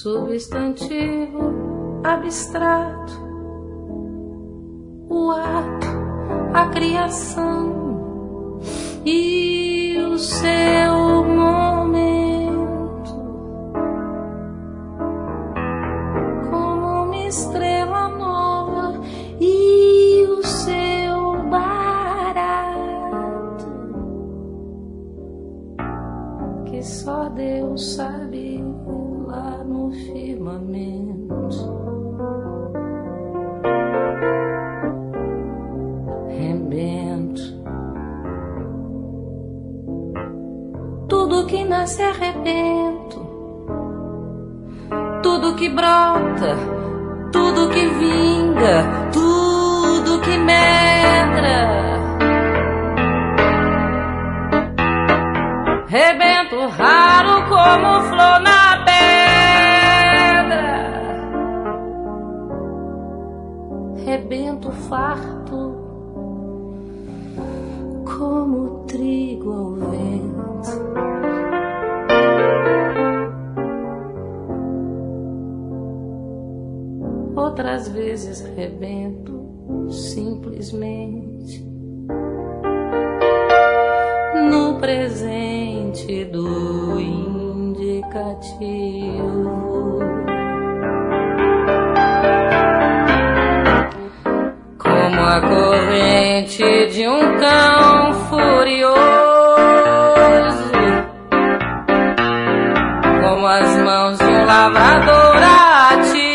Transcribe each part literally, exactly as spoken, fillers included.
substantivo abstrato, o ato, a criação e o seu momento, como uma estrela nova e o seu barato, que só Deus sabe lá no firmamento. Tudo que nasce é rebento, tudo que brota, tudo que vinga, tudo que medra. Rebento raro como flor na pedra, rebento farto como trigo ao vento. Outras vezes rebento simplesmente no presente do indicativo, como a corrente de um cão furioso, como as mãos de um lavrador ativo.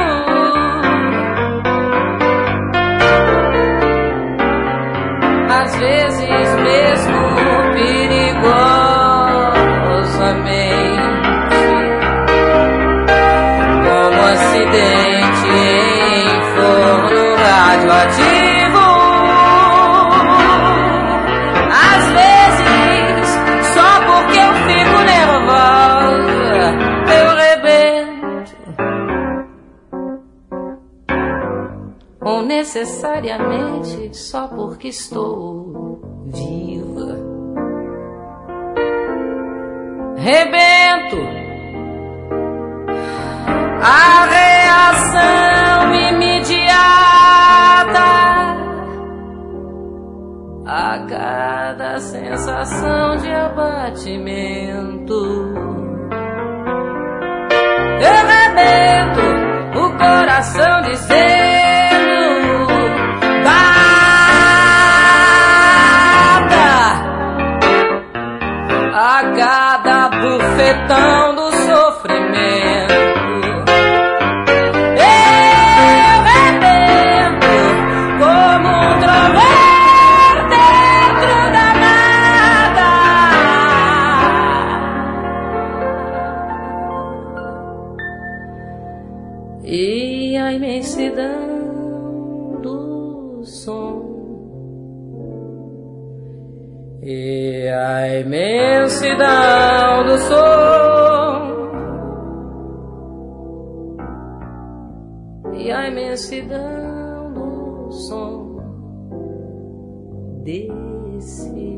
Às vezes mesmo perigosamente, como acidente em forno radioativo. Às vezes, só porque eu fico nervosa, eu rebento. Ou necessariamente só porque estou viva. Rebento. A reação imediata a cada sensação de abatimento. Eu rebento o coração dizendo a cada bufetão do sofrimento. Eu rebento como um trovão dentro da nada. E a imensidão do som, e a imensidão do som, e a imensidão do som desse